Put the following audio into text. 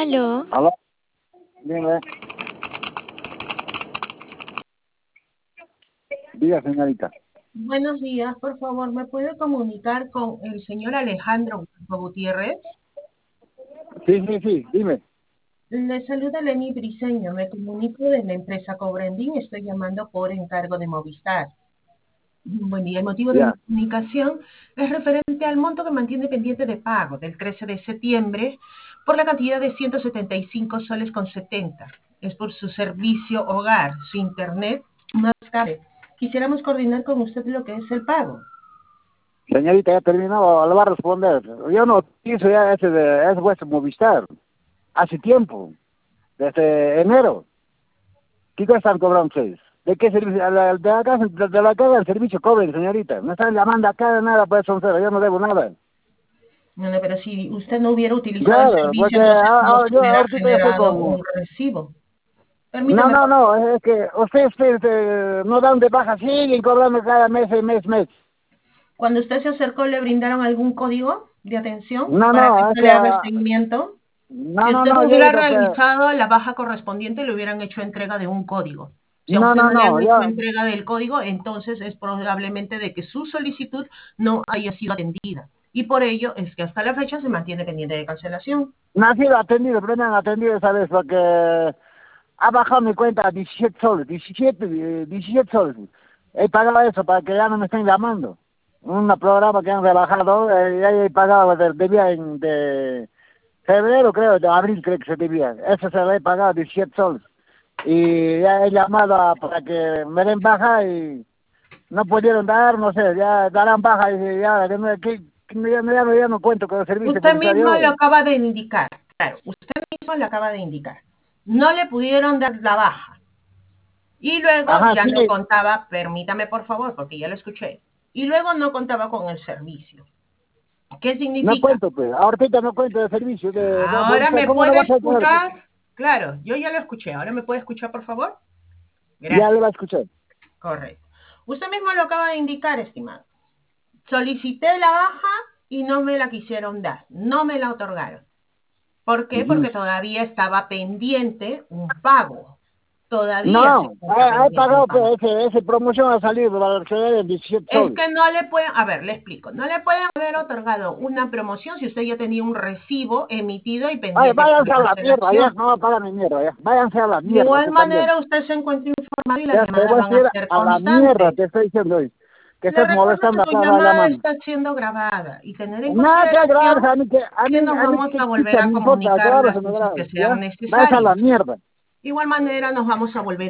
Aló. Aló, dime. Diga, señorita. Buenos días, por favor, ¿me puede comunicar con el señor Alejandro Gutiérrez? Sí, dime. Le saluda Lenny Briceño, me comunico de la empresa Cobrendín, estoy llamando por encargo de Movistar. Bueno, y el motivo de mi Ya. comunicación es referente al monto que mantiene pendiente de pago del 13 de septiembre por la cantidad de 175 soles con 70. Es por su servicio hogar, su internet más cable. Quisiéramos coordinar con usted lo que es el pago. Señorita, ya terminó, le va a responder. Yo no hice ya ese vuestro Movistar. Hace tiempo. Desde enero. ¿Qué están cobrando ustedes? ¿De qué servicio? De la casa del servicio cobren, señorita. No están llamando acá de nada, pues, son cero. Yo no debo nada. Bueno, pero si usted no hubiera utilizado el Claro, servicio, porque entonces no se yo hubiera ahorita ya estoy generado con... un recibo. No, Permítame, por favor. es que ustedes no dan de baja, siguen cobrando cada mes. Cuando usted se acercó, ¿le brindaron algún código de atención No, para que es usted que... le haga el seguimiento? Si usted hubiera señorita, pues... realizado la baja correspondiente, le hubieran hecho entrega de un código. Si a No, usted no le han hecho ya... entrega del código, entonces es probablemente de que su solicitud no haya sido atendida. Y por ello es que hasta la fecha se mantiene pendiente de cancelación. No ha sido atendido, pero me han atendido esa vez porque ha bajado mi cuenta a 17 soles, 17 soles. He pagado eso para que ya no me estén llamando. Un programa que han rebajado, ya he pagado, debía de febrero creo, de abril creo que se debía. Eso se lo he pagado 17 soles. Y ya he llamado para que me den baja y no pudieron dar, no sé, ya darán baja y ya, ya no cuento con el servicio Usted porque mismo lo salió. acaba de indicar, claro, usted mismo lo acaba de indicar. No le pudieron dar la baja. Y luego Ajá, ya sí, no contaba, permítame por favor, porque ya lo escuché. Y luego no contaba con el servicio. ¿Qué no significa? cuento, pues. Ahorita no cuento de servicio de Ahora Movistar. me ¿Cómo no puede vas a tener? escuchar. Claro, yo ya lo escuché. Ahora me puede escuchar, por favor. Ya le Gracias. va a escuchar. Correcto. Usted mismo lo acaba de indicar, estimado. Solicité la baja y no me la quisieron dar. No me la otorgaron. ¿Por qué? Ujú. Porque todavía estaba pendiente un pago. Todavía se No, encuentra he pendiente un pagado, pago. pues, ese promoción ha salido para el acceder de 17 Es soles. que no le pueden, a ver, le explico, no le pueden haber otorgado una promoción si usted ya tenía un recibo emitido y Ay, pendiente váyanse de a la mierda, ya. cancelación. No pagan mi mierda, ya. Váyanse a la De mierda, igual usted también. manera, usted se encuentra informado y las Ya te llamadas voy a van a decir ser a la mierda, constantes. te estoy diciendo hoy. Que Le estás recuerdo que molestando su acá, va llamada llamando. está siendo grabada y tener en Nada que grabar, consideración que nos a mí vamos qué a volver chucha a me importa, comunicar claro, las se me veces graba, que ¿ya? sean Váyanse a la necesarias. mierda. De igual manera, nos vamos a volver